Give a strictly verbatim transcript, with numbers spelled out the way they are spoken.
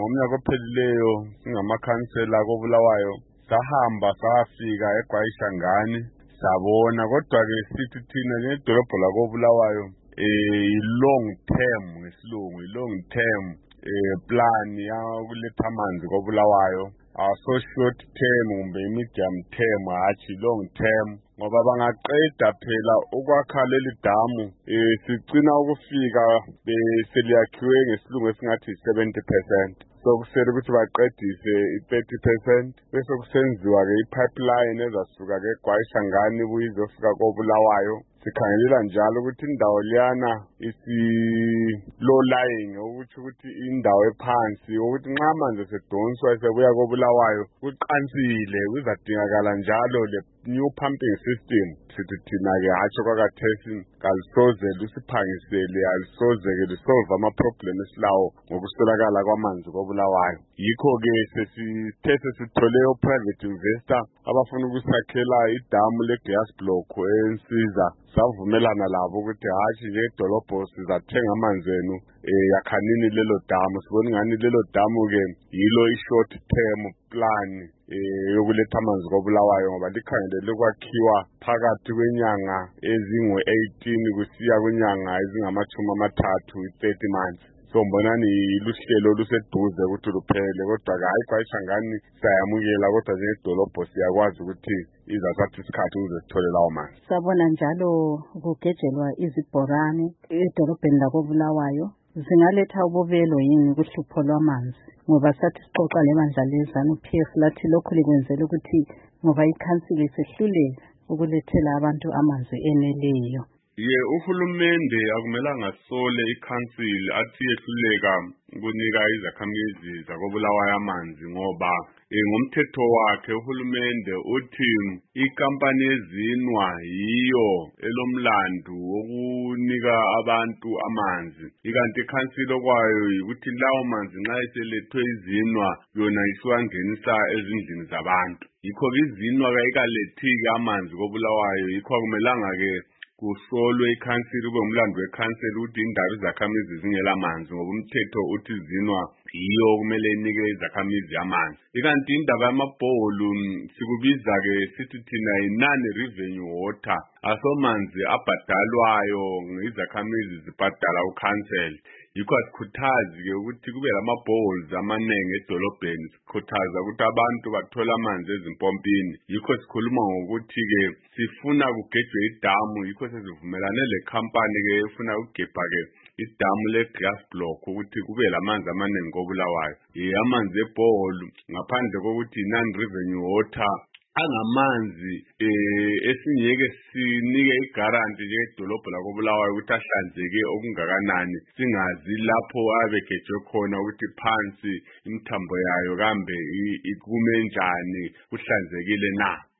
ngomnyaka ophelileyo singamakhansela koBulawayo sahamba safika eGwayishangani sabona kodwa ke sithi thina ngedolobho lakoBulawayo eh long term ngesilungu long term eh plan ya ukuletha amanzi koBulawayo aso short term kumbe medium term hathi long term ngoba bangaqeda phela ukwakha leli damu eh sigcina ukufika beseliyakhiwe ngesilungu esingathi seventy percent so kusele ukuthi baqedise i-thirty percent bese kusenziwa ke ipipeline ezasuka ke eGwayishangani kuyizofika koBulawayo sikhangelela njalo ukuthi indawo liyana isi low lying ukuthi ukuthi indawo ephansi ukuthi nxa amanzi sedonswa sebuya koBulawayo kuqansile kuzadingakala njalo le new pumping system sithi thina ke hatsho kwakathesi kalisoze lusiphangisele alisoze ke lisolve ama problem esilawo ngokuswelakala kwamanzi koBulawayo yikho ke sesithe sesithole o private investor abafuna ukusakhela idamu le gas block ensiza savumelana labo ukuthi hathi nje edolobho sizathenga amanzi enu eh yakhanini lelo damu sibona ngani lelo damu ke yilo i short term plan eh yokuletha amanzi koBulawayo ngoba likhangelele kwakhiwa phakathi kwenyanga ezingu eighteen kusiya kwenyanga ezingamachumi amathathu thirty months so mbonani iluhlelo luseduze ukuthi luphele kodwa ke hayi Gwayishangani sayamukela kodwa nje edolobho siyakwazi ukuthi izathatha isikhathi ukuze sithole lawo manzi. Sabona njalo kugejelwa izibhorane edolobheni lakoBulawayo zingaletha ububelo yini kuhlupho lwamanzi ngoba sathi sixoxa lebandla lezanu P F lathi lokho likwenzela ukuthi ngoba ikhansili sehlulela ukulethela abantu amanzi eneleyo. Ye uhulumende akumelanga sole ikhansili athi yehluleka ukunika izakhamizi zakoBulawayo amanzi ngoba ngomthetho wakhe uhulumende uthi ikampani ezinwa yiyo elomlando wokunika abantu amanzi ikanti ikhansili kwayo ukuthi lawo manzi nxa eselethwe izinwa yona isiwangenisa ezindlini zabantu yikho izinwa kayikalethi amanzi koBulawayo yikho akumelanga ke kusolwe ikhansili kube umlando wekhansili ukuthi indaba izakhamizi zingela amanzi ngoba umthetho uthi zinwa yiyo kumele inike izakhamizi amanzi ikanti indaba yamabholu sikubiza ke sithi thina inani revenue water asomanzi abhadalwayo ngizakhamizi zibhadala ucouncil yikho asikhuthazi ke ukuthi kube lamabholes amanenge edolobheni sikhuthaza ukuthi abantu bathola amanzi ezimpompini yikho sikhuluma ngokuthi ke sifuna kugejwe idamu yikho sesivumelane le company ke efuna ukugebha ke idamu le gas block ukuthi kube lamanzi amanenge koBulawayo amanzi ebholu ngaphandle kokuthi non revenue water angamanzi eh esingeke sinike igaranti nje edolobho lakoBulawayo ukuthi ahlanzeke okungakanani singazi lapho abegejwe khona ukuthi phansi imthambo yayo kambe ikume njani kuhlanzekile na.